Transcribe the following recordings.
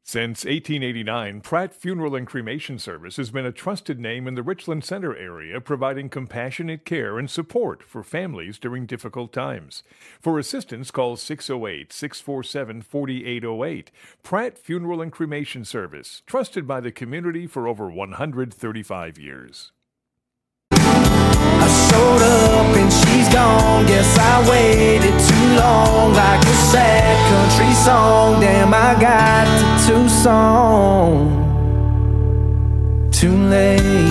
Since 1889, Pratt Funeral and Cremation Service has been a trusted name in the Richland Center area, providing compassionate care and support for families during difficult times. For assistance, call 608-647-4808. Pratt Funeral and Cremation Service, trusted by the community for over 135 years. I showed up and she's gone. Guess I waited too long, like a sad country song. Damn, I got to Tucson too late.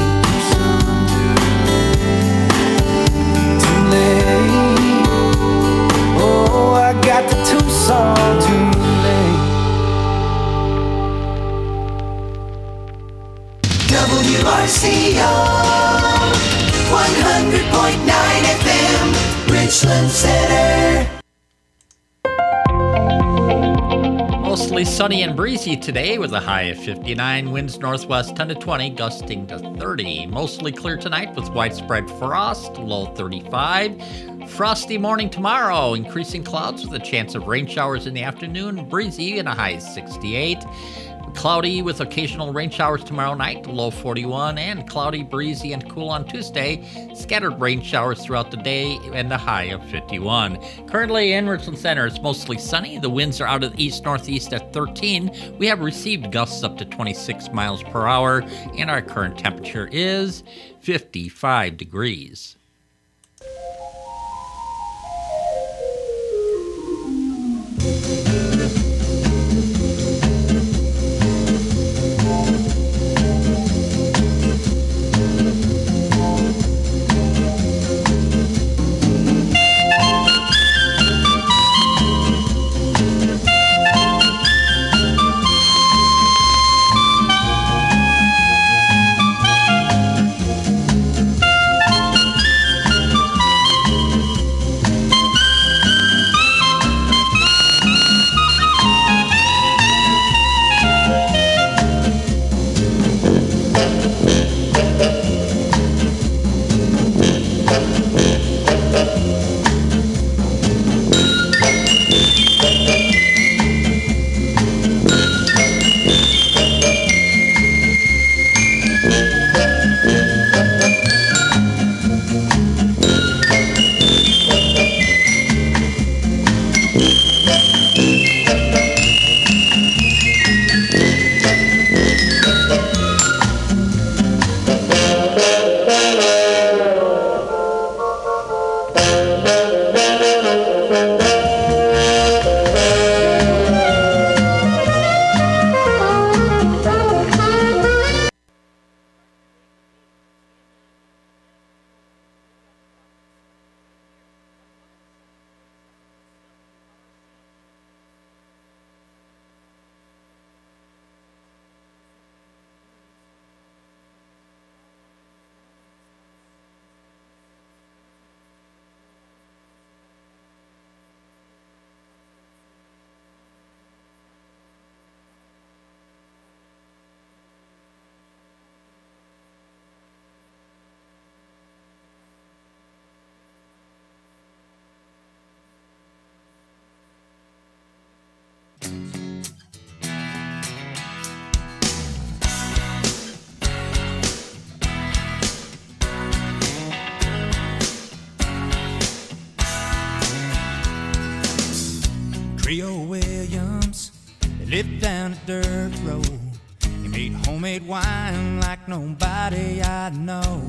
Too late. Oh, I got to Tucson too late. WRCO 100.9 FM, Richland Center. Mostly sunny and breezy today with a high of 59, winds northwest 10 to 20, gusting to 30. Mostly clear tonight with widespread frost, low 35. Frosty morning tomorrow, increasing clouds with a chance of rain showers in the afternoon, breezy and a high of 68. Cloudy with occasional rain showers tomorrow night, low 41, and cloudy, breezy, and cool on Tuesday. Scattered rain showers throughout the day and a high of 51. Currently in Richland Center, it's mostly sunny. The winds are out of the east-northeast at 13. We have received gusts up to 26 miles per hour, and our current temperature is 55 degrees. Creole Williams, they lived down a dirt road. He made homemade wine like nobody I know.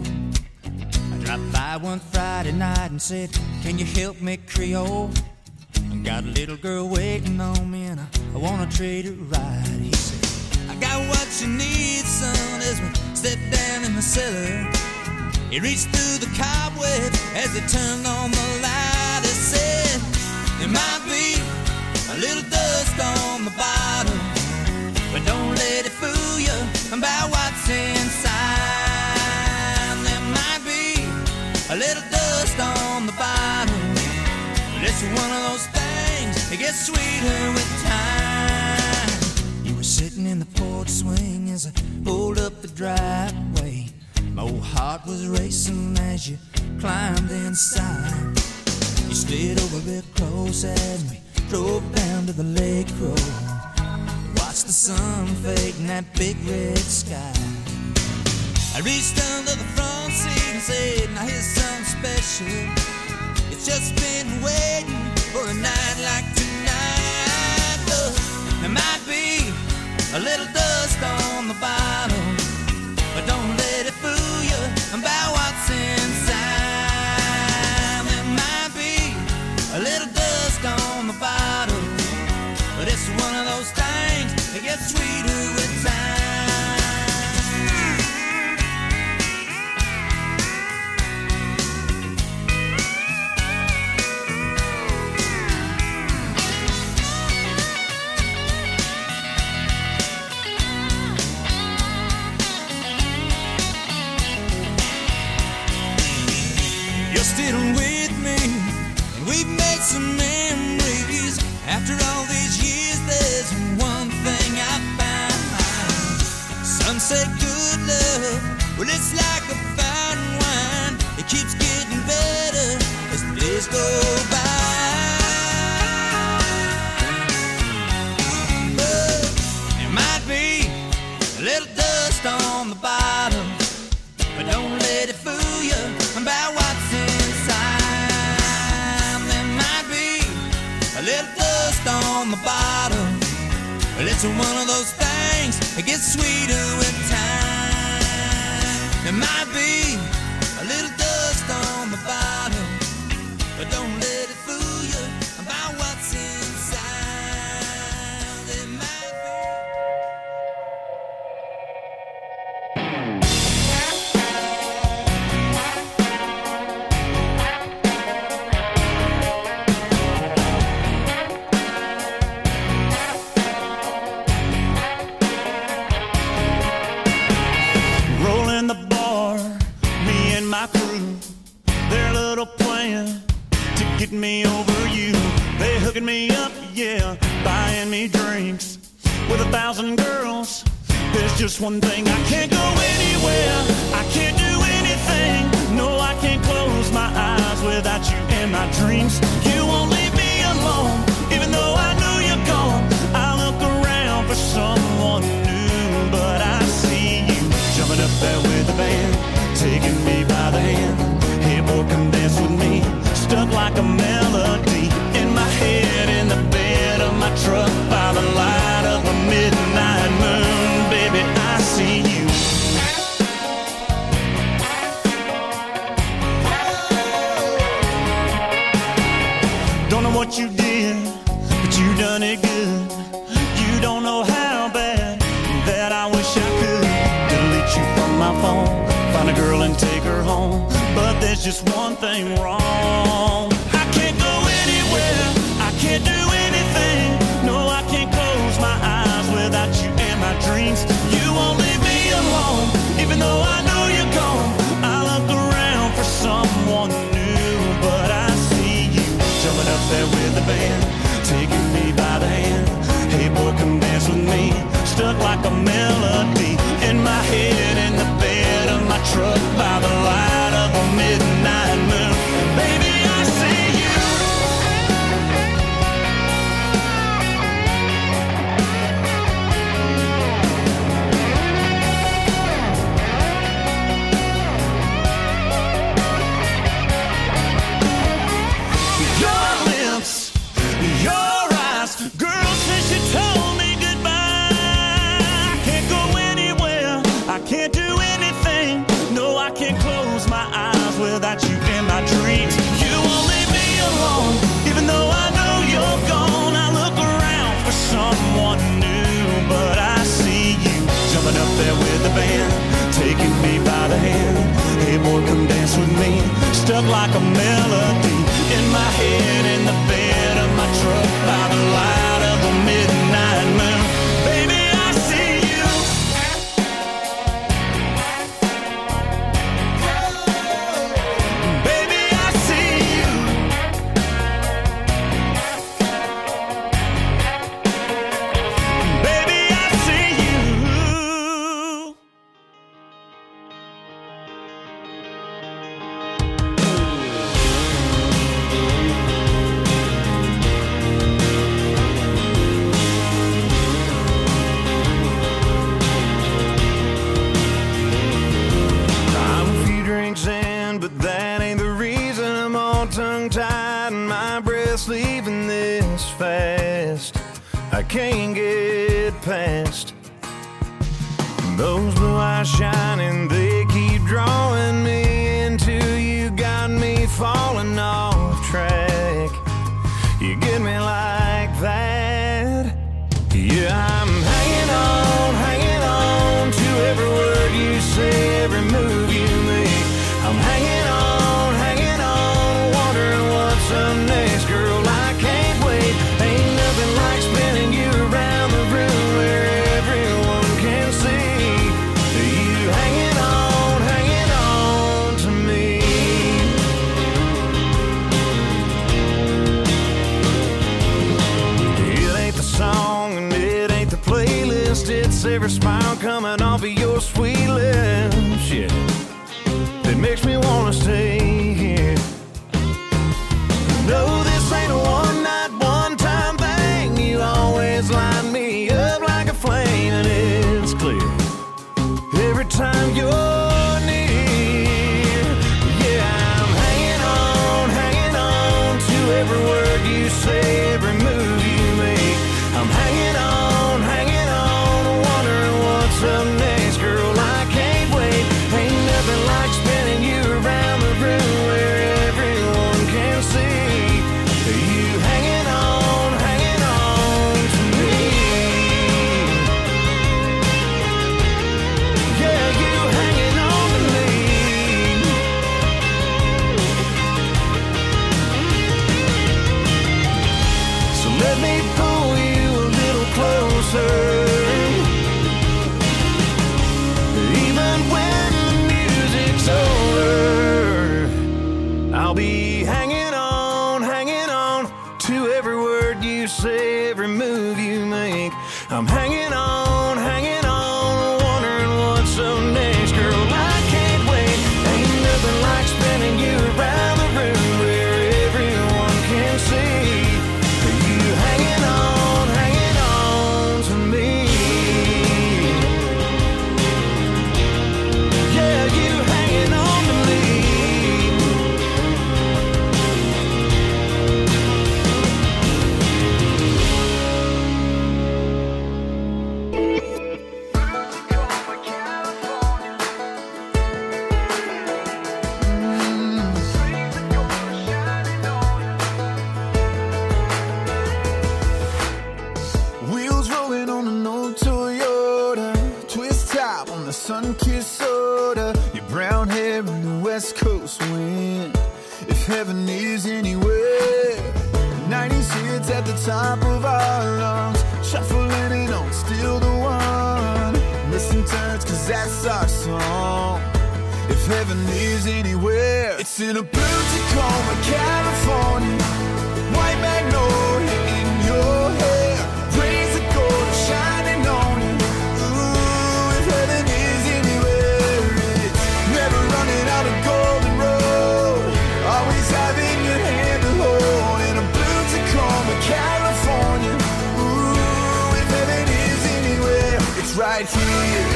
I dropped by one Friday night and said, "Can you help me, Creole? I got a little girl waiting on me and I wanna treat her right." He said, "I got what you need, son," as we stepped down in the cellar. He reached through the cobweb as he turned on the light. He said, "There might be a little dust on the bottom, but don't let it fool you about what's inside. There might be a little dust on the bottom, but it's one of those things that gets sweeter with time." You were sitting in the porch swing as I pulled up the driveway. My old heart was racing as you climbed inside. You slid over real close as we drove down to the lake road. Watched watch the sun fade in that big red sky. I reached under the front seat and said, now here's something special. It's just been waiting for a night like tonight. Look, there might be a little dust on the bottom, but don't let it fool you about what's inside. There might be a little dust on the bottom, but it's one of those things that gets sweeter with time. You're still with me, and we've made some memories. After all these years, there's one thing I found. Some say good love, well, it's like a fine wine. It keeps getting better as the days go by. But there might be a little dust on the bottom, but don't let it fool you about what's inside. There might be a little dust on the bottom, but it's one of those things that gets sweeter with time. There might be a little dust on the bottom, but don't let it fool you about what's inside. There might be. Rolling the bar, me and my crew, their little plan to get me over you. They hooking me up, yeah, buying me drinks with 1,000 girls. There's just one thing, I can't go anywhere, I can't do anything. No, I can't close my eyes without you in my dreams. You won't leave me alone, even though I know you're gone. I look around for someone new, but I see you jumping up there with the band, taking me by the hand. Hey boy, come dance with me, stuck like a melody in my head, in the bed of my truck, by the light of a midnight moon. Baby, I see you. Don't know what you did, but you done it good. You don't know how bad that I wish I could delete you from my phone, find a girl and take her home. But there's just one thing wrong. I can't go anywhere, I can't do anything. No, I can't close my eyes without you in my dreams. You won't leave me alone, even though I know you're gone. I look around for someone new, but I see you jumping up there with the band, taking me by the hand. Hey boy, come dance with me, stuck like a melody in my head, in the bed of my truck, by the light of a midnight moon. Baby, I see you. Your lips, your eyes, girl, since you told me goodbye, I can't go anywhere, I can't do anything. No, I can't close my eyes without you in my dreams. You won't leave me alone, even though I know you're gone. I look around for someone new, but I see you jumping up there with the band, taking me by the hand. Hey boy, come dance with me, stuck like a melody in my head, in the bed of my truck, by the light of a midnight moon. Baby, I see you. Baby, I see you. Baby, I see you. can't get past. Those blue eyes shining, they keep drawing me into you. Got me falling off track. You get me like that. Yeah, I'm hanging on to every word you say, every move you make. I'm hanging on, wondering what's up next. Girl, I can't wait. Ain't nothing like spinning you around the room where everyone can see you hanging on to me. It ain't the song and it ain't the playlist, it's every smile coming off of your sweet lips. Yeah, it makes me wanna stay here. No, this ain't a one night, one time thing. You always light me up like a flame, and it's clear every time you're near. Yeah, I'm hanging on to every word you say, every move you make. I'm hanging on, wondering what's up next. Girl, I can't wait. Ain't nothing like spinning you around the room where everyone can see you hanging on to me. Yeah, you hanging on to me. So let me pull you a little closer. Even when the music's over, I'll be hanging on to every word you say, every move you make. I'm hanging on, wondering what's up next. Girl, I can't wait. Ain't nothing like spinning you around the room where everyone can see you hanging on to me. Yeah, you hanging on to me. Wheels rolling on an old Toyota, twist top on the sun-kissed soda. Your brown hair in the West Coast wind. If heaven is anywhere, 90s hits at the top of our lungs, shuffling it on, still the one. Missing turns, cause that's our song. If heaven is anywhere, it's in a blue Tacoma, California. White magnolia in your hair, rays of gold are shining on you. Ooh, if heaven is anywhere, it's never running out of golden road. Always having your hand to hold in a blue Tacoma, California. Ooh, if heaven is anywhere, it's right here.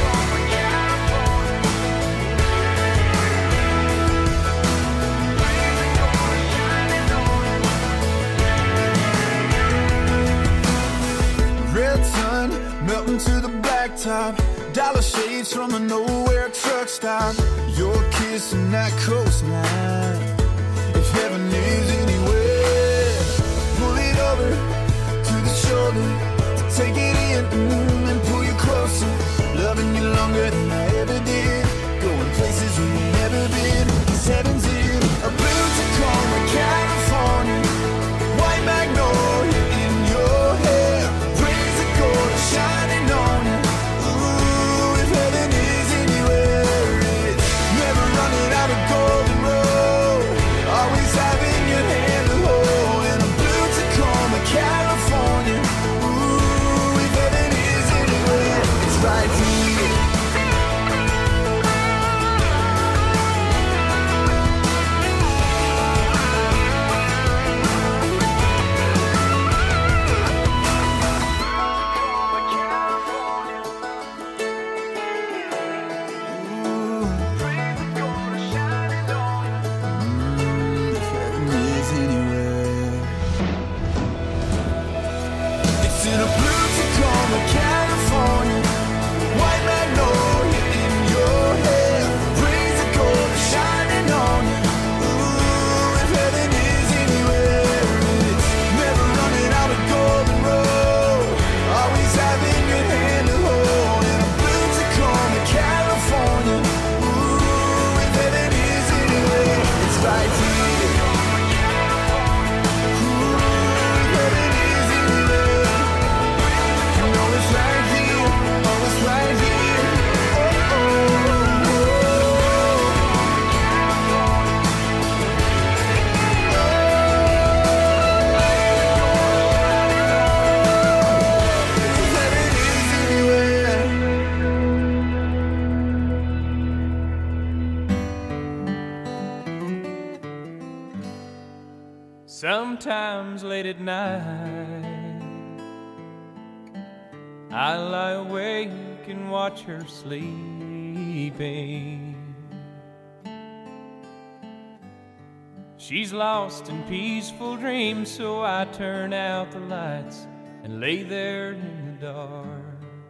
Red sun melting to the blacktop, dollar shades from a nowhere truck stop. Your kiss and that coastline. If heaven is anywhere, pull it over to the shoulder to take it in and pull you closer. Loving you longer than I ever did, going places we've never been. 'Cause heaven's in a blue Tacoma, California. White magnolia in your hair, rays of gold are shining on you. Ooh, if heaven is anywhere, it's never running out of golden road. Always having your hand to hold in a blue Tacoma, California. Ooh, if heaven is Sometimes late at night, I lie awake and watch her sleeping. She's lost in peaceful dreams, so I turn out the lights and lay there in the dark.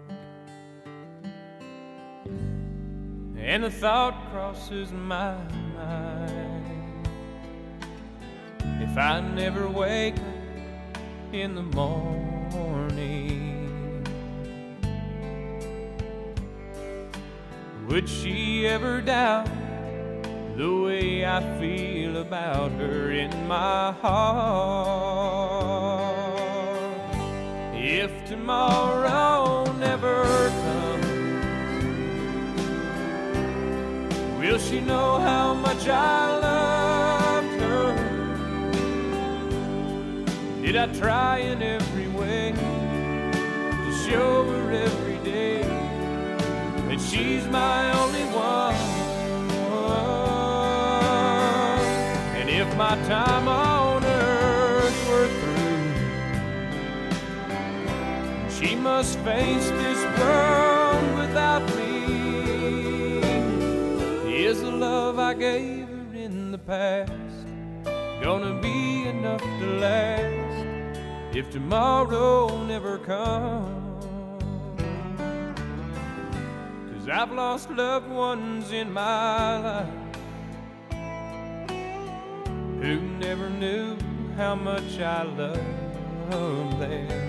And the thought crosses my mind, if I never wake up in the morning, would she ever doubt the way I feel about her in my heart? If tomorrow never comes, will she know how much I loved her? Did I try in every way to show her every day that she's my only one? And if my time on earth were through, she must face this world without me. Is the love I gave her in the past gonna be enough to last if tomorrow never comes? 'Cause I've lost loved ones in my life who never knew how much I loved them.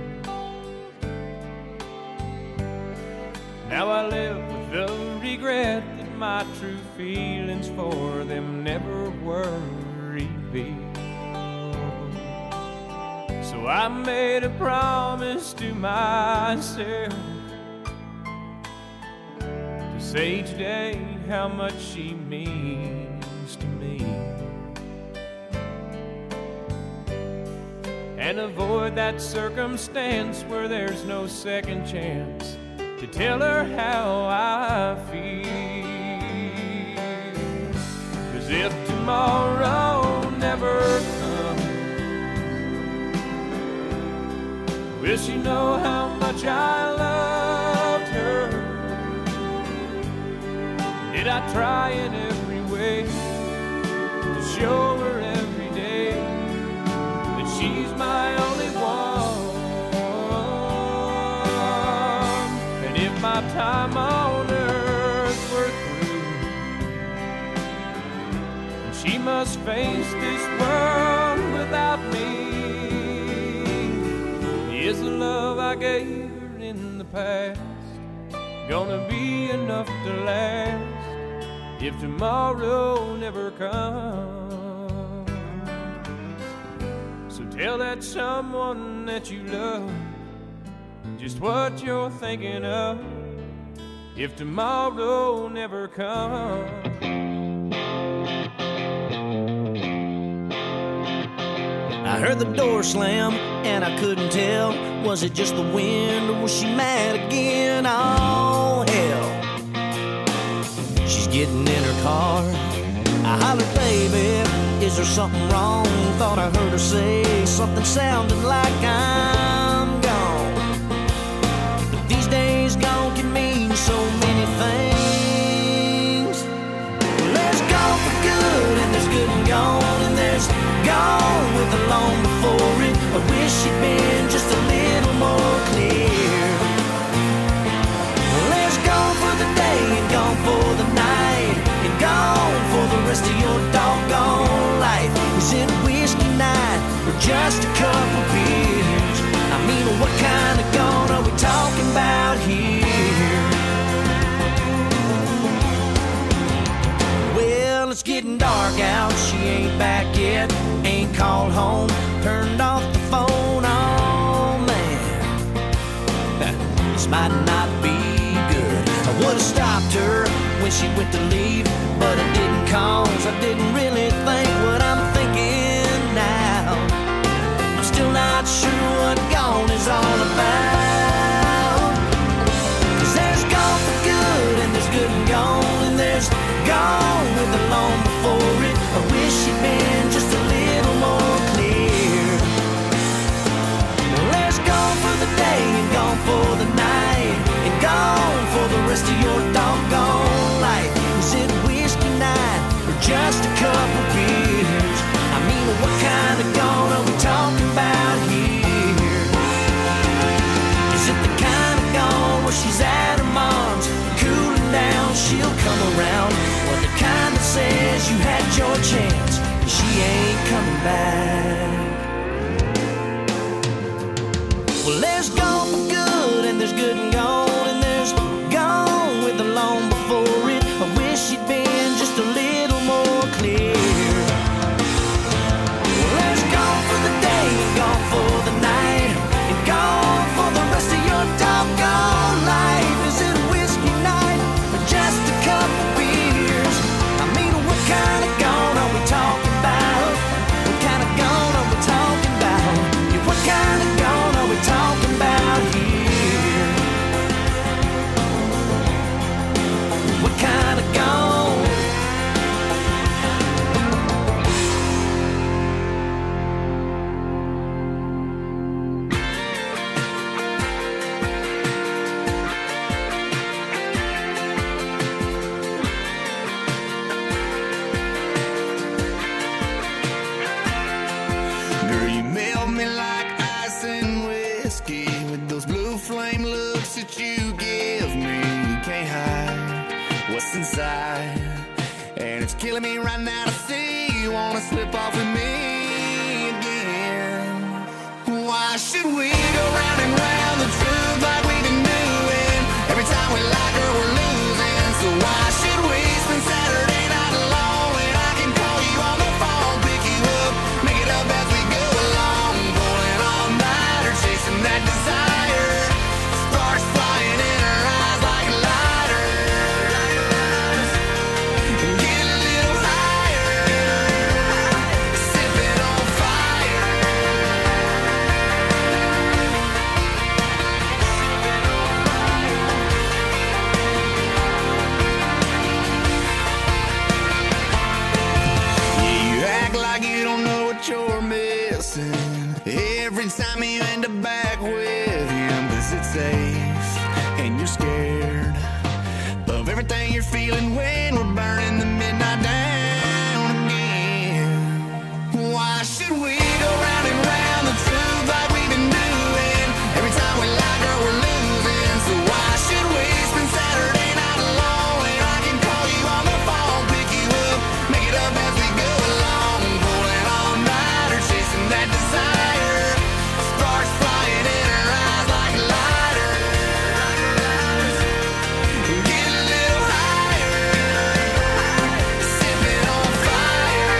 Now I live with the regret that my true feelings for them never were revealed. So I made a promise to myself to say each day how much she means to me, and avoid that circumstance where there's no second chance to tell her how I feel. 'Cause if tomorrow never comes, will she know how much I loved her? Did I try in every way to show her every day that she's my only one? And if my time on earth were through, she must face this world without me, is the love I gave her in the past gonna be enough to last if tomorrow never comes? So tell that someone that you love just what you're thinking of if tomorrow never comes. I heard the door slam and I couldn't tell, was it just the wind or was she mad again? Oh hell, she's getting in her car. I hollered, baby, is there something wrong? Thought I heard her say something sounding like I'm gone. But these days gone can mean so many things. Well, there's gone for good and there's good and gone, and there's gone with the long before it. I wish she'd been just a little more clear. Well, there's gone for the day and gone for the night, and gone for the rest of your doggone life. Is it whiskey night or just a couple beers? I mean, what kind of gone are we talking about here? Well, it's getting dark out, she ain't back yet, ain't called home, turned off the phone. Oh man, this might not be good. I would've stopped her when she went to leave, but I didn't, cause I didn't really think what I'm thinking now. I'm still not sure what gone is all about. 'Cause there's gone for good and there's good and gone, and there's gone with the long before it. I wish she'd been just a little more clear. she's at her mom's, cooling down, she'll come around. Well, the kind that says you had your chance, she ain't coming back. Well, there's gone for good, and there's good and gone, and there's gone with the long before it. I wish she'd been just a little more clear. Well, there's gone for the day, and gone for the night, and gone for the rest of your doggone life. Is it a whiskey night, or just a couple beers? I mean, what kind of gone are we talking about? What kind of gone are we talking about? Yeah, what kind of gone are we talking about here? What kind of gone? Girl, you melt me like ice and whiskey with those blue flame looks that you give me. You can't hide what's inside, and it's killing me right now to see you wanna slip off with me again. Why should we go round and round the truth like we've been doing? Every time we like her, we're losing. So why should we spend Saturday night alone when I can call you on the phone, pick you up, make it up as we go along, pulling all nighter, chasing that desire, sparks flying in her eyes like lighters, get a little higher, sipping on fire. Yeah, you act like you don't know what you're missing every time you end up back with him. 'Cause it's safe and you're scared of everything you're feeling when we're burning the midnight down again. Why should we go round and round the truth like we've been doing? Every time we like her, we're losing. So why should we spend Saturday night alone when I can call you on the phone, pick you up, make it up as we go along, pulling all nighter, chasing that desire, sparks flying in her eyes like lighters, get a little higher, sipping on fire.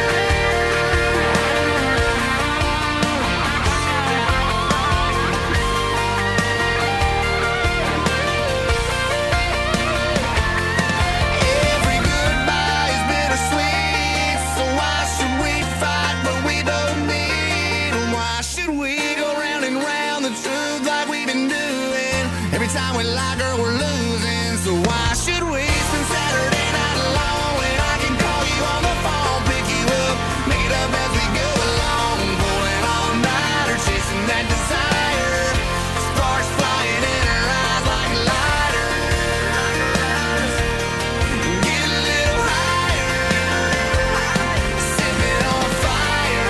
Every goodbye is bittersweet, so why should we fight when we don't need? Why should we go round and round the truth like we've been doing? Every time we like her, we're losing. So why should we spend Saturday night alone when I can call you on the phone, pick you up, make it up as we go along, pulling all nighter, chasing that desire, sparks flying in her eyes like lighters, get a little higher, sipping on fire.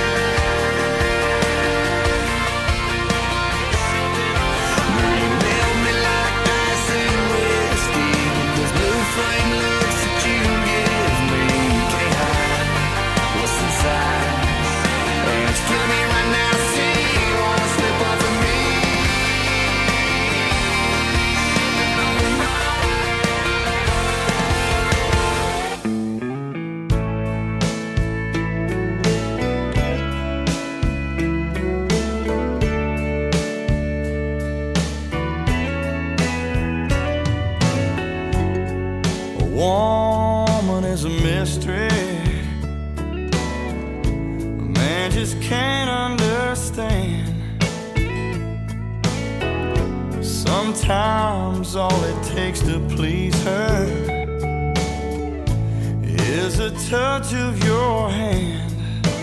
Girl, you melt me like ice and whiskey with those blue flame looks that you give me. You can't hide what's inside, and it's killing me right now to see you wanna slip off of me. A woman is a mystery a man just can't understand. Sometimes all it takes to please her is a touch of your hand,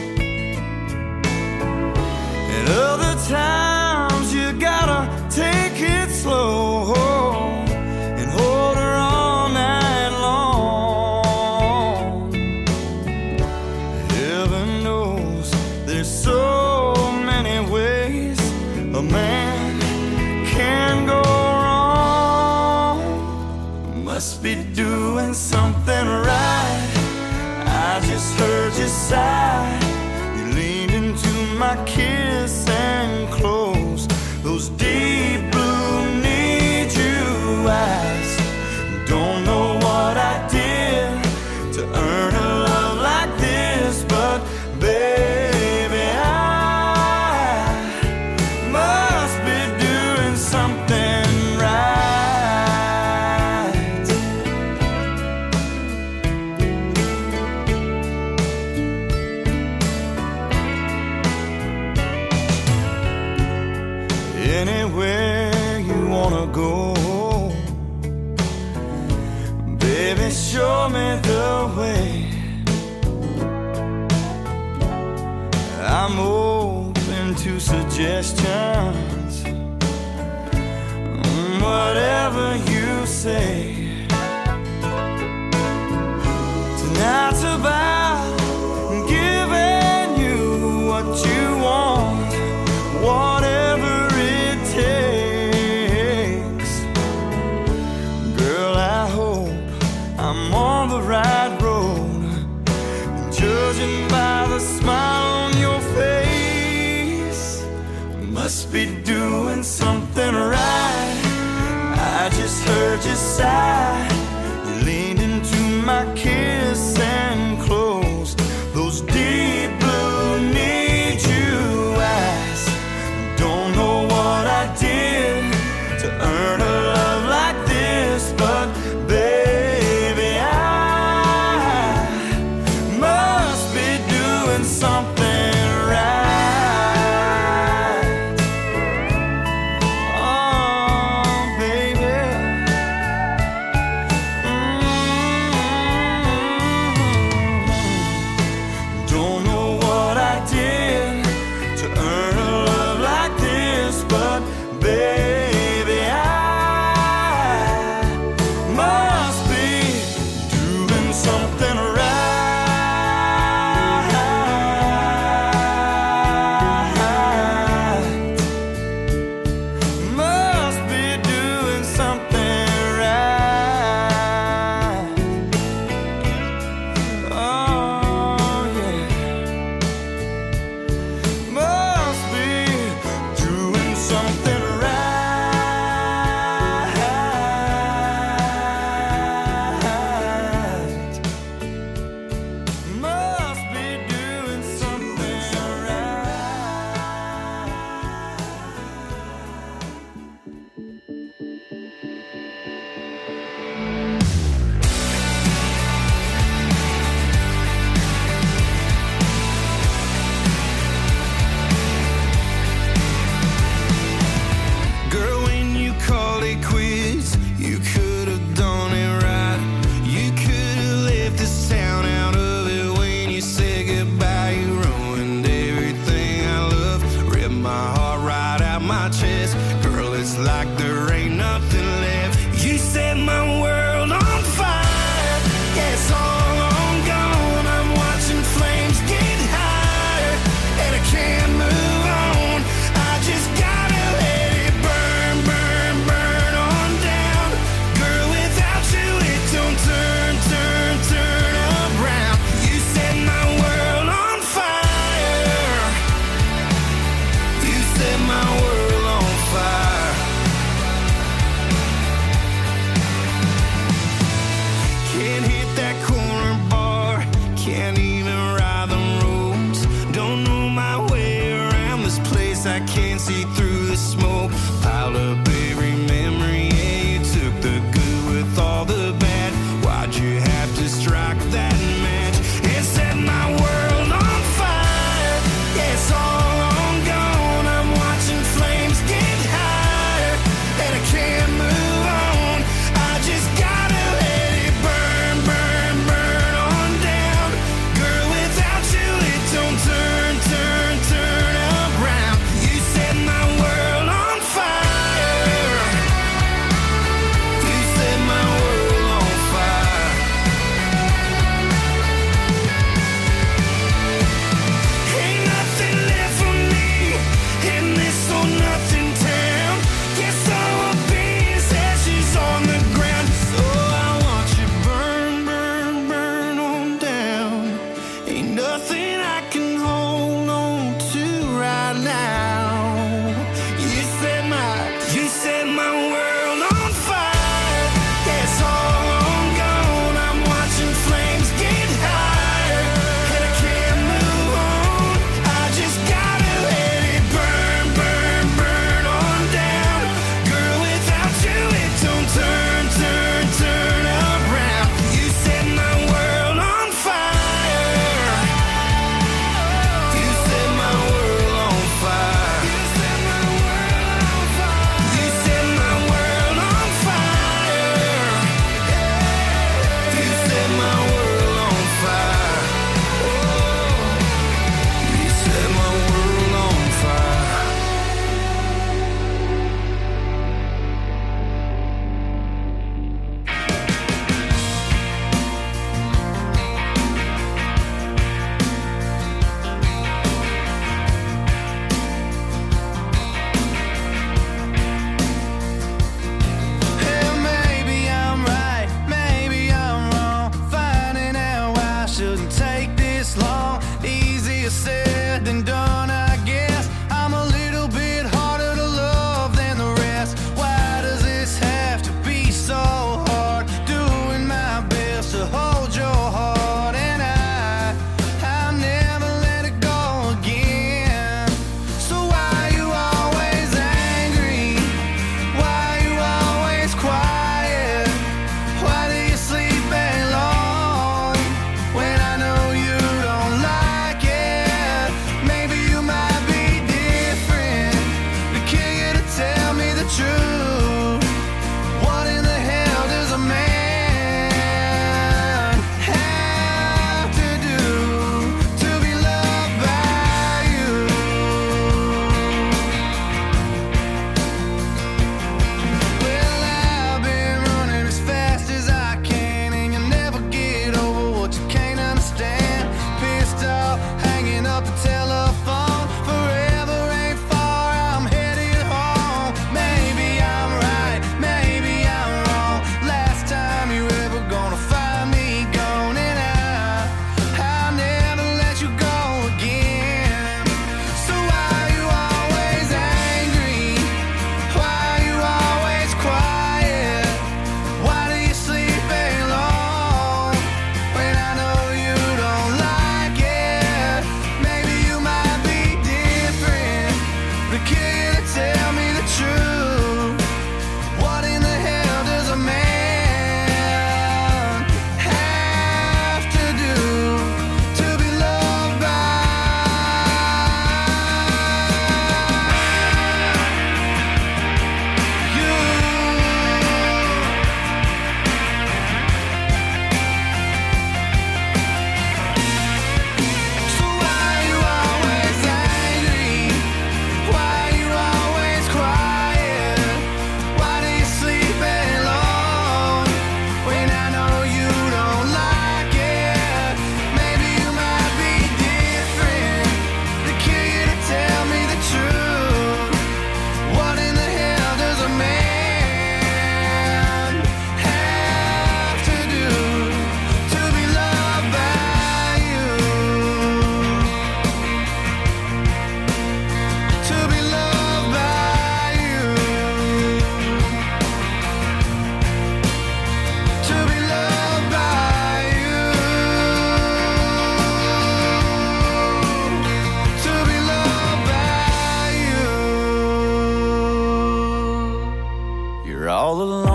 and other times you gotta take it slow and hold her all night long. Heaven knows there's so many ways a man can go wrong. be doing something right. I just heard you sigh. You leaned into my kiss and closed those deep blue need you eyes. Don't know what I did to earn a love like this, but baby, I must be doing something right. Anywhere you wanna go, baby, show me the way. I'm open to suggestions, whatever you say. Tonight's about giving you what you want, whatever it takes. Girl, I hope I'm on the right road, judging by the smile on your face. Must be doing something right. I just heard you sigh. You leaned into my kiss and closed those deep blue need you eyes. Don't know what I did to earn a love like this, but baby, I must be doing something right. Oh, baby. Don't know what I did to earn a love like this, but baby, I must be doing something right. Must be doing something right. Oh, yeah. Must be doing something right. Must be doing something Girl, when you called it quits, you could have done it right. You could have left this town out of it when you said goodbye. You ruined everything I love, ripped my heart right out my chest. Girl, it's like there ain't nothing left. You set my world on fire. Yeah, it's all on gone. I'm watching flames get higher, and I can't move on. I just gotta let it burn, burn, burn on down. Girl, without you, it don't turn, turn, turn around. You set my world on fire. You set my world on fire.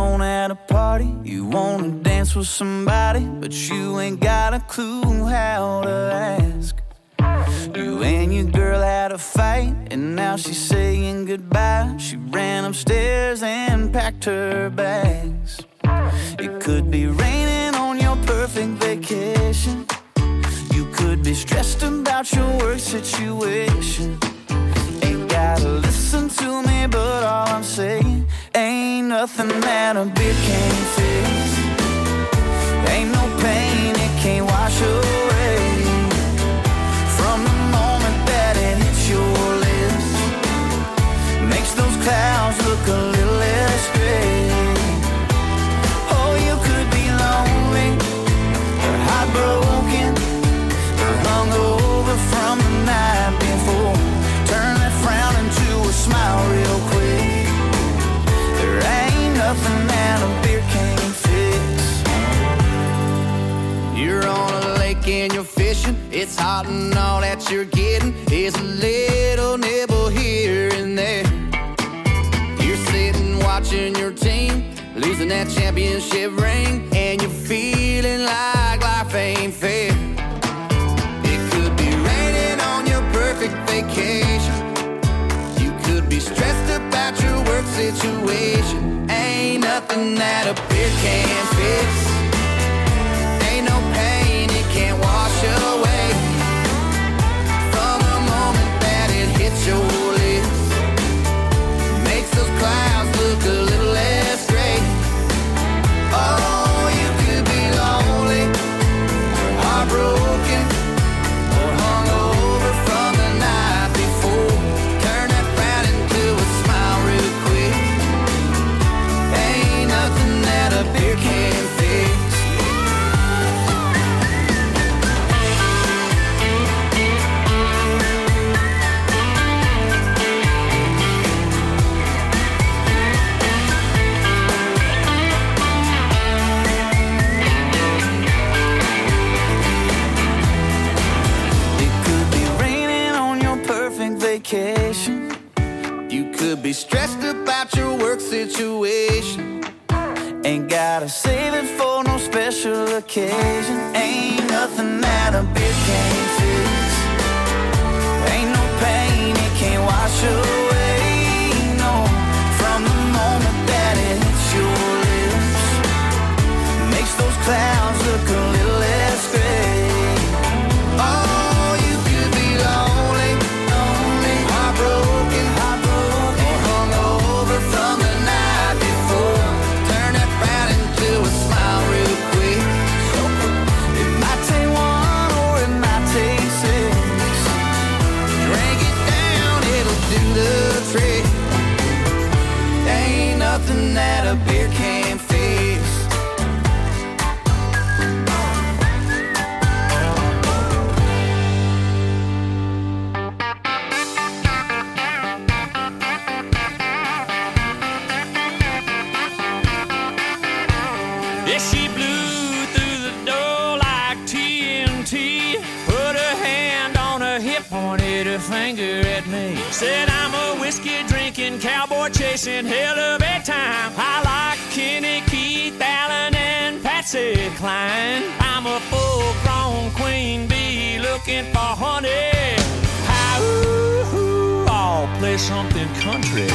alone at a party. You wanna dance with somebody, but you ain't got a clue how to ask. You and your girl had a fight, and now she's saying goodbye. She ran upstairs and packed her bags. It could be raining on your perfect vacation. You could be stressed about your work situation. Ain't gotta listen to me, but all I'm saying, ain't nothing that a beer can't fix. Ain't no pain it can't wash away. From the moment that it hits your lips, makes those clouds look a little less gray. Oh, you could be lonely, or heartbroken, or hungover from the night before. Turn that frown into a smile real quick. There ain't nothing that a beer can't fix. You're on a lake and you're fishing. It's hot and all that you're getting is a little nibble here and there. You're sitting watching your team losing that championship ring, and you're feeling like life ain't fair. It could be raining on your perfect vacation. You could be stressed about your work situation. Ain't nothing that a beer can't fix. Ain't no pain it can't wash away. From the moment that it hits your lips, makes those clouds look a little less gray. Oh, you could be lonely, or heartbroken, or hungover from the night before. Turn that frown into a smile real quick. Ain't nothing that a beer can't fix. Vacation. You could be stressed about your work situation. Ain't gotta save it for no special occasion. Ain't nothing that a beer can't fix. Ain't no pain it can't wash away. No, from the moment that it hits your lips, makes those clouds look a little less gray. Oh, you could be lonely, heartbroken, or hungover from the night before. Turn that frown into a smile real quick. It might take one or it might take six. Drink it down, it'll do the trick. Ain't nothing that a beer can't fix. Yeah, she blew through the door like TNT. Put her hand on her hip, pointed her finger at me. Said I'm a whiskey drinking, cowboy chasing hell of a time. I like Kenny, Keith, Allen, and Patsy Cline. I'm a full-grown queen bee looking for honey. Hi-ooh, I'll play something country.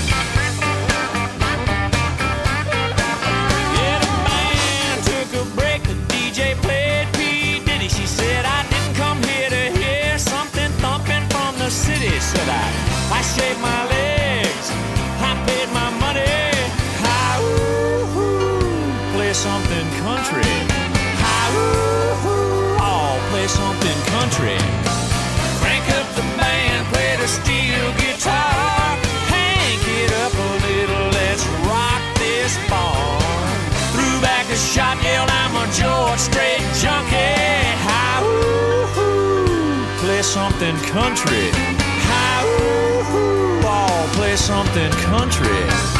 Played P. Diddy. She said I didn't come here to hear something thumping from the city. Said I shaved my legs, I paid my money. Hi-ooh, play something country. Hi-ooh, I'll play something country. Crank up the band, play the steel guitar. Hank it up a little, let's rock this bar. Threw back a shot, yelled I'm a George Strait junkie. Hi-ooh, play something country. Hi-ooh, I'll play something country.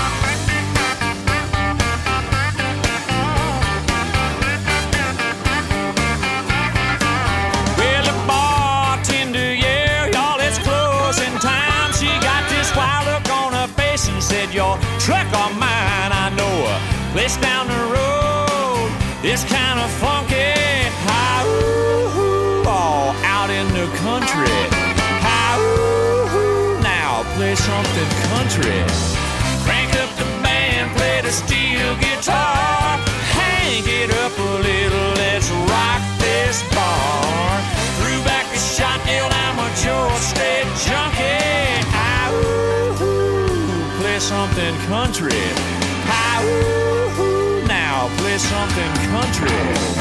Well, the bartender, yeah, y'all, it's closing time. She got this wild look on her face and said, your truck or mine, I know place down the road. It's kind of funky. Hi-ooh, all out in the country. Hi-ooh, now play something country. Crank up the band, play the steel guitar. Hang it up a little, let's rock this bar. Threw back a shot, nailed I'm a George Strait junkie. Hi-ooh, play something country. Hi-ooh, now play something country.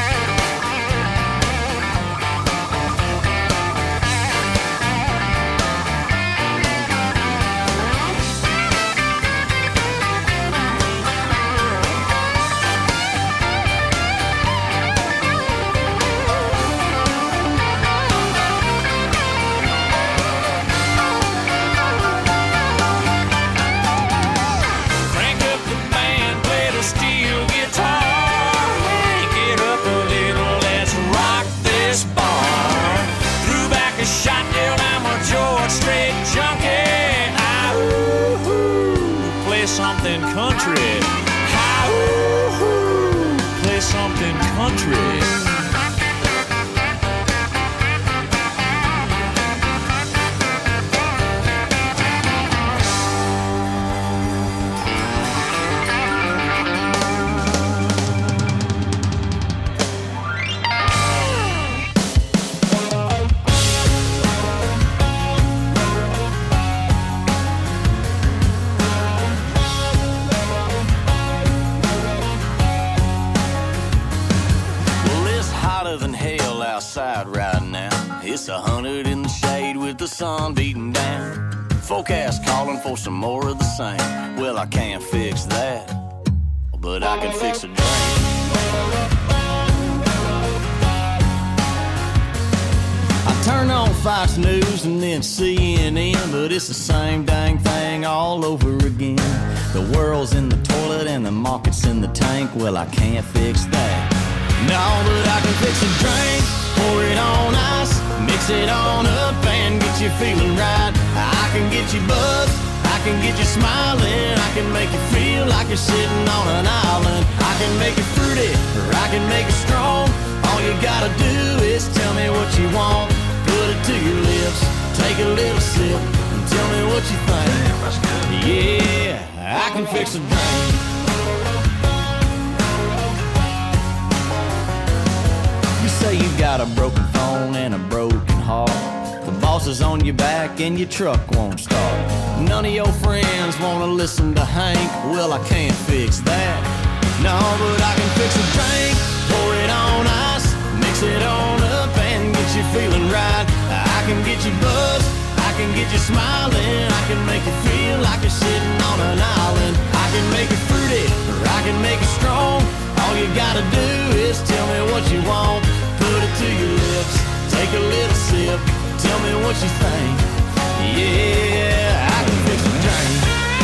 Something country. Hi-ooh, play something country. Right now, it's 100 in the shade with the sun beating down. Forecast calling for some more of the same. Well, I can't fix that, but I can fix a drink. I turn on Fox News and then CNN, but it's the same dang thing all over again. The world's in the toilet and the market's in the tank. Well, I can't fix that. No, but I can fix a drink. Pour it on ice, mix it on up and get you feeling right. I can get you buzzed, I can get you smiling. I can make you feel like you're sitting on an island. I can make it fruity, or I can make it strong. All you gotta do is tell me what you want. Put it to your lips, take a little sip, and tell me what you think. Yeah, I can fix a drink. You say you got a broken phone and a broken heart. The boss is on your back and your truck won't start. None of your friends wanna listen to Hank. Well, I can't fix that. No, but I can fix a drink. Pour it on ice, mix it on up and get you feeling right. I can get you buzzed, I can get you smiling. I can make you feel like you're sitting on an island. I can make it fruity, or I can make it strong. All you gotta do is tell me what you want. Put it to your lips, take a little sip, tell me what you think. Yeah, I can fix a drink.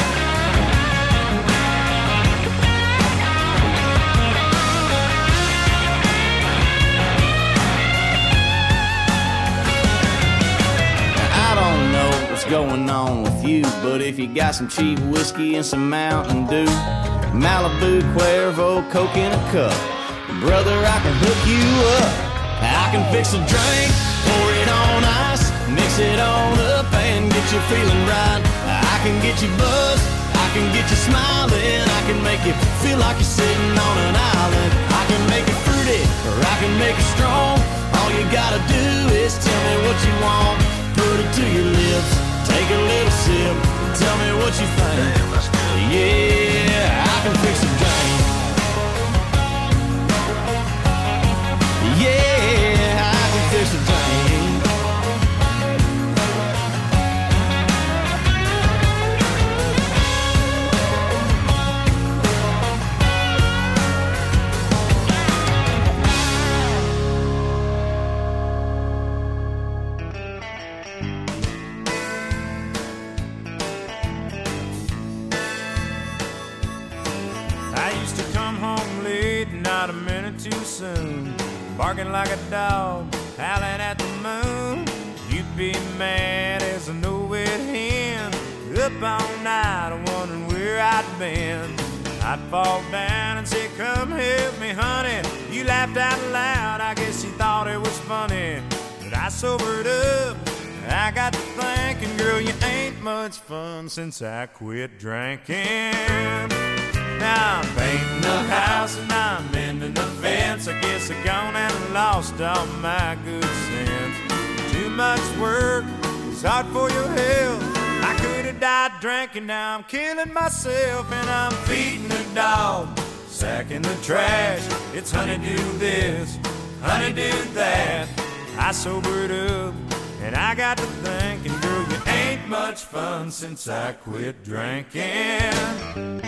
I don't know what's going on with you, but if you got some cheap whiskey and some Mountain Dew, Malibu, Cuervo, Coke in a cup, brother, I can hook you up. I can fix a drink, pour it on ice, mix it on up and get you feeling right. I can get you buzzed, I can get you smiling. I can make you feel like you're sitting on an island. I can make it fruity, or I can make it strong. All you gotta do is tell me what you want. Put it to your lips, take a little sip, tell me what you think. Yeah, I can fix a drink. Yeah, I can fix a drink. I used to come home late, not a minute too soon, barking like a dog, howling at the moon. You'd be mad as a no-wet hen, up all night wondering where I'd been. I'd fall down and say, come help me, honey. You laughed out loud, I guess you thought it was funny. But I sobered up, I got to thinking, girl, you ain't much fun since I quit drinking. Now I'm painting the house and I'm mending the fence. I guess I gone and lost all my good sense. Too much work, it's hard for your health. I could have died drinking, now I'm killing myself. And I'm feeding the dog, sacking the trash. It's honeydew this, honeydew that. I sobered up and I got to thinking, girl, you ain't much fun since I quit drinking.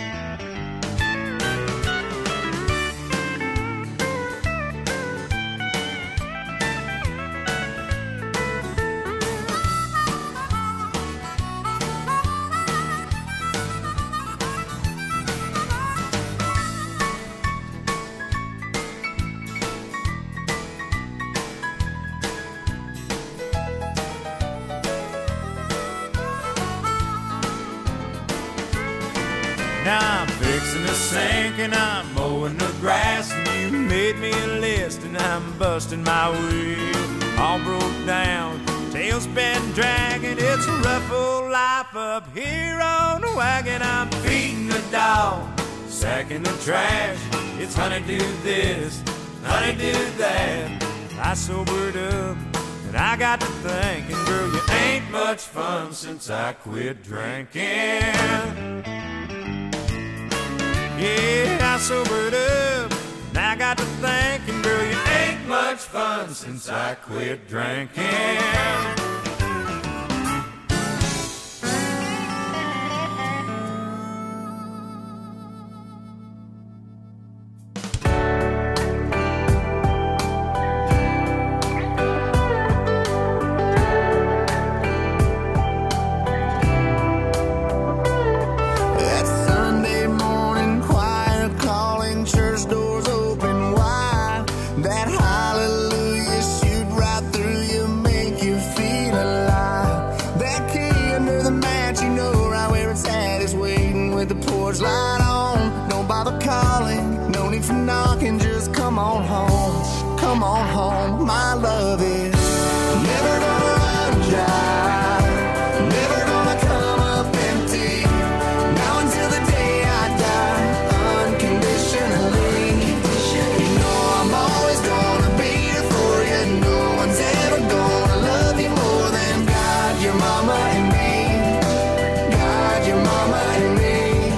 Now I'm fixing the sink and I'm mowing the grass, and you made me a list and I'm busting my wheel. All broke down, tail's been dragging. It's a rough old life up here on the wagon. I'm feeding the dog, sacking the trash. It's honeydew this, honeydew that. I sobered up and I got to thinking, girl, you ain't much fun since I quit drinking. Yeah, I sobered up, and I got to thinking, girl, you ain't much fun since I quit drinking. Light on, don't bother calling, no need for knocking, just come on home, my love is never gonna run dry, never gonna come up empty, now until the day I die, unconditionally, you know I'm always gonna be here for you, no one's ever gonna love you more than God, your mama and me, God, your mama and me.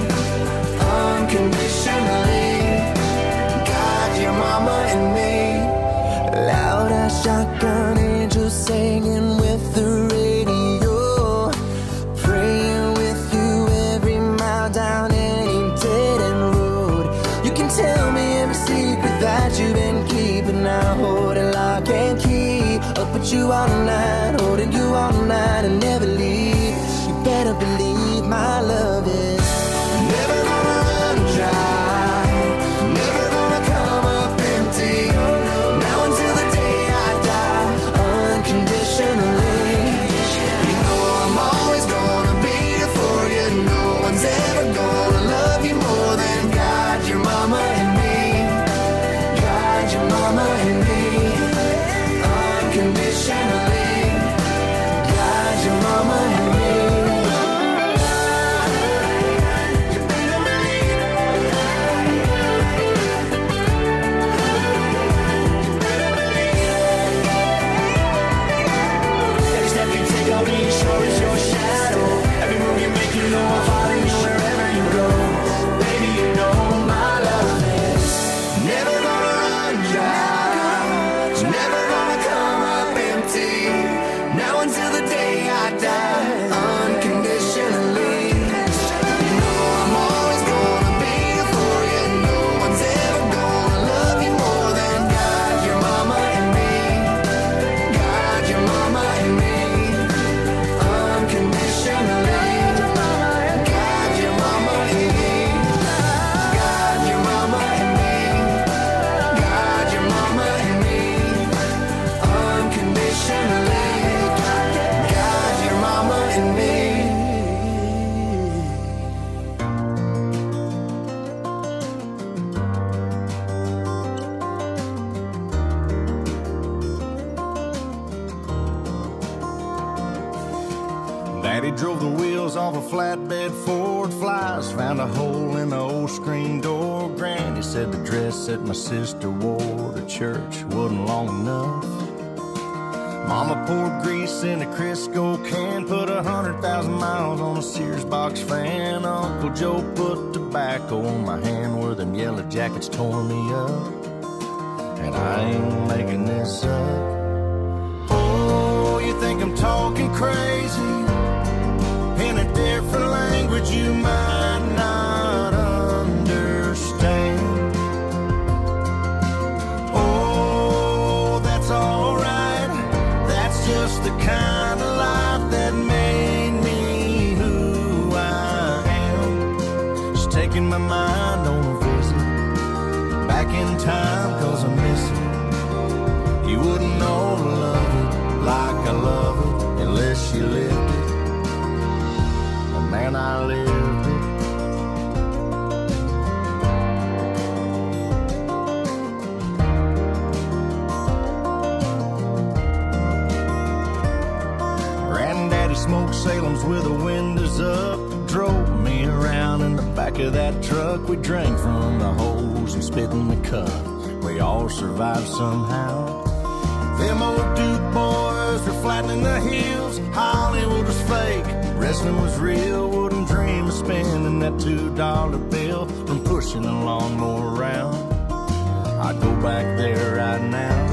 Unconditionally, God, your mama and me. Loud as shotgun angels singing with the radio, praying with you every mile down any dead end road. You can tell me every secret that you've been keeping. I hold it lock and key, up with you all night, holding you all night and never leave. You better believe my love is never gonna run dry, never gonna come up empty, now until the day I die, unconditionally, you know I'm always gonna be here for you, no one's ever gonna love you more than God, your mama and me, God, your mama and me, unconditionally, God, your mama and me. drove the wheels off a flatbed Ford Flies. Found a hole in the old screen door. Granny said the dress that my sister wore to church wasn't long enough. Mama poured grease in a Crisco can, put 100,000 miles on a Sears box fan. Uncle Joe put tobacco on my hand where them yellow jackets tore me up. And I ain't making this up. Oh, you think I'm talking crazy? In a different language you might not understand. Oh, that's alright. That's just the kind of life that made me who I am. Just taking my mind on a visit back in time, 'cause I miss it. You wouldn't know to love it like I love it unless you lived it. And man, I lived it. Granddaddy smoked Salem's with the windows up. Drove me around in the back of that truck. We drank from the hose and spit in the cup. We all survived somehow. Them old Duke boys were flattening the heels. Hollywood was fake, wrestling was real. Wouldn't dream of spending that $2 bill from pushing a lawnmower around. I'd go back there right now.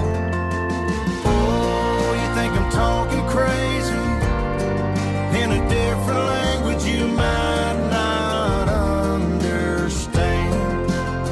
Oh, you think I'm talking crazy? In a different language you might not understand.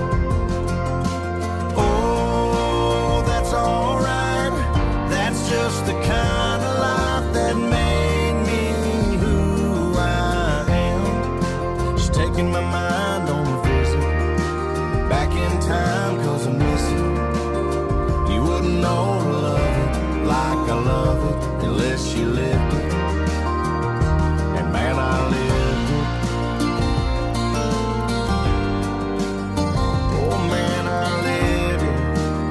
Oh, that's alright. That's just the kind of life that made me who I am. Just taking my mind on a visit back in time, 'cause I miss it. You wouldn't know to love it like I love it unless you lived it. And man, I lived it. Oh man, I lived it.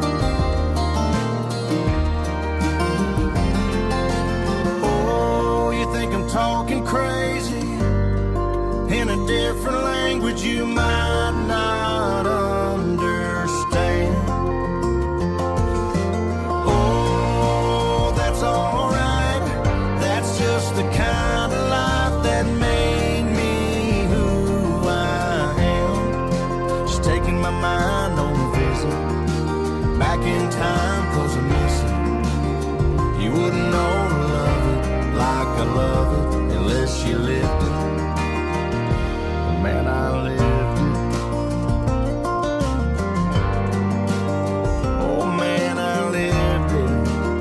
Oh, you think I'm talking crazy? In a different language you might not understand. Oh, that's alright. That's just the kind of life that made me who I am. Just taking my mind on a visit back in time, 'cause I miss it. You wouldn't know to love it like I love it unless you lived it. Man, I lived it. Oh man, I lived it.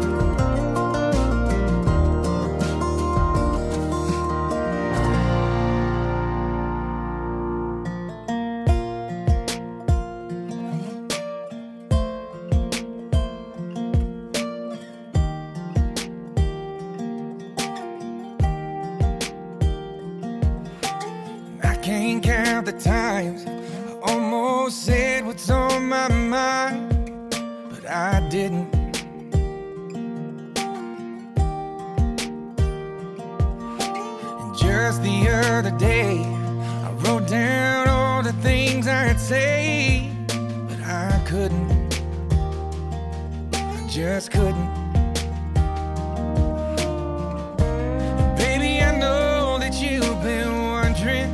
I can't count the times I almost said what's on my mind, but I didn't. And just the other day, I wrote down all the things I'd say, but I couldn't. I just couldn't. Baby, I know that you've been wondering.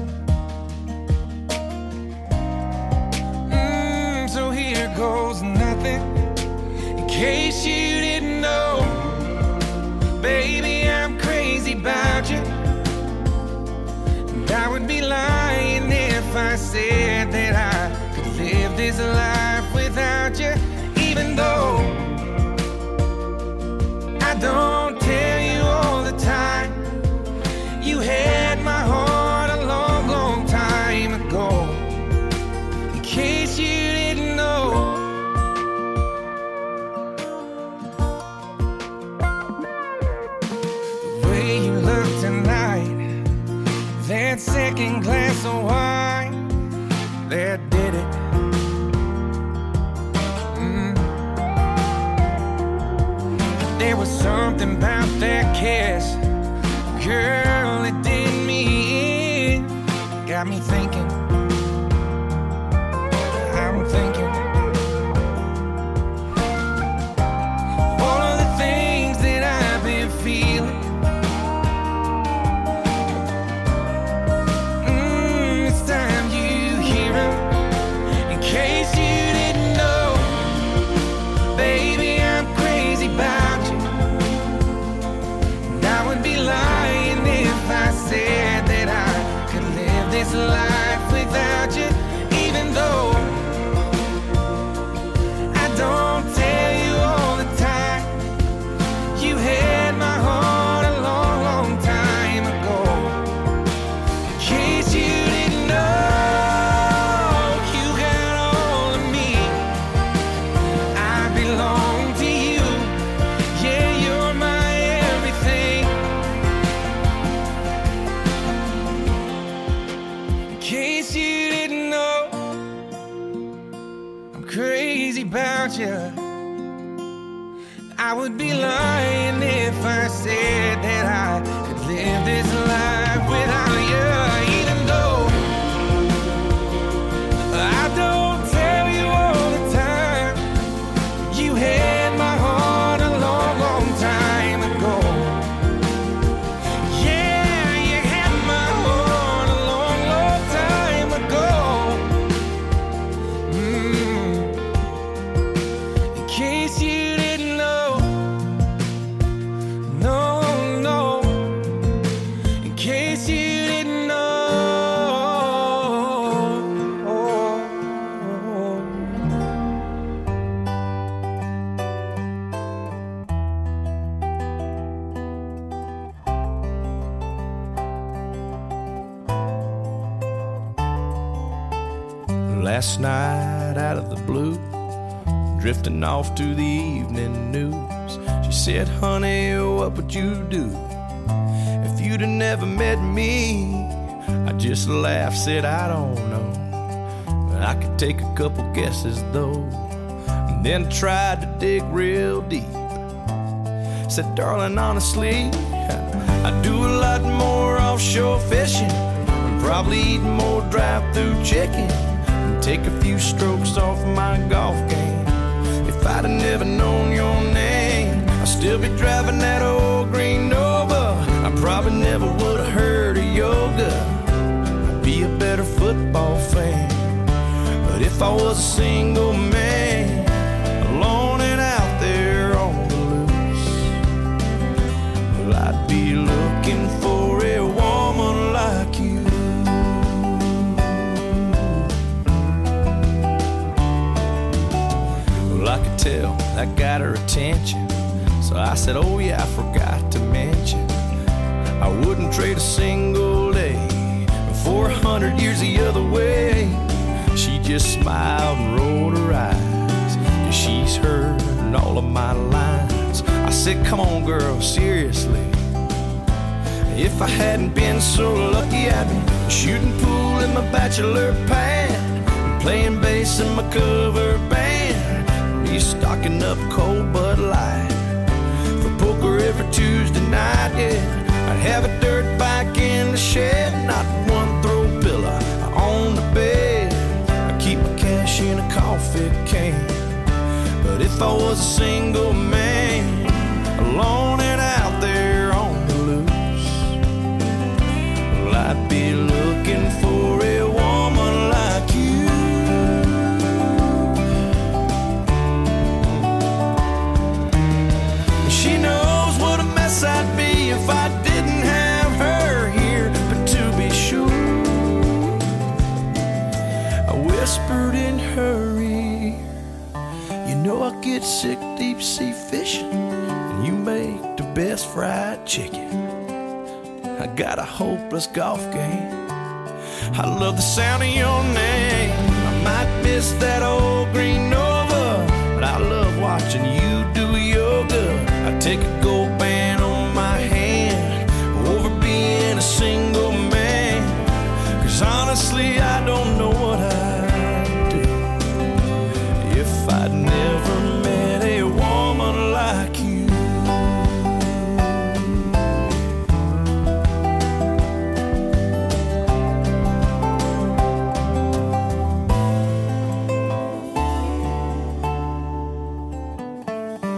So here goes nothing. In case you didn't know, baby, I'm crazy about you. And I would be lying if I said that I could live this life without you. Even though I don't tell you all the time, you had my heart a long, long time ago. In case you didn't know, the way you look tonight, that second glass of wine, that did it. There was something about that kiss, girl, got me thinking. I'm thinking all of the things that I've been feeling. It's time you hear 'em. In case you didn't know, baby, I'm crazy about you. And I would be lying if I said that I could live this life without you, even though I don't tell you all the time. You had my heart a long, long time ago. In case you didn't know, you got all of me. I belong to you. Yeah, you're my everything. In case you didn't know, I'm crazy about you. I would be lying if I said that I could live this life without you, even though I don't tell you all the time. You had my heart a long, long time ago. Yeah, you had my heart a long, long time ago. In case you didn't know, no, no. In case you didn't know. Last night out of the blue, drifting off to the evening news, she said, honey, what would you do if you'd have never met me? I just laughed, said, I don't know, but I could take a couple guesses though, and then tried to dig real deep. Said, darling, honestly, I do a lot more offshore fishing, and probably eat more drive-through chicken, and take a few strokes off my golf game. If I'd have never known your name, I'd still be driving that old green Nova. I probably never would have heard of yoga. I'd be a better football fan. But if I was a single man, alone and out there on the loose, well, I'd be looking for a woman like you. Well, I could tell that got her attention, so I said, oh yeah, I forgot to mention, I wouldn't trade a single day for 100 years the other way. She just smiled and rolled her eyes, 'cause she's heard all of my lines. I said, come on girl, seriously, if I hadn't been so lucky, I'd be shooting pool in my bachelor pad, playing bass in my cover band, be stocking up cold Bud Light for poker every Tuesday night. Yeah, I'd have a dirt bike in the shed, not one throw pillow on the bed. I keep my cash in a coffee can. But if I was a single man, alone and out there on the loose, well, I'd be looking for a woman like you. She knows what a mess I'd be if I didn't have her here. But to be sure, I whispered in her ear, you know I get sick deep sea fishing, and you make the best fried chicken. I got a hopeless golf game, I love the sound of your name. I might miss that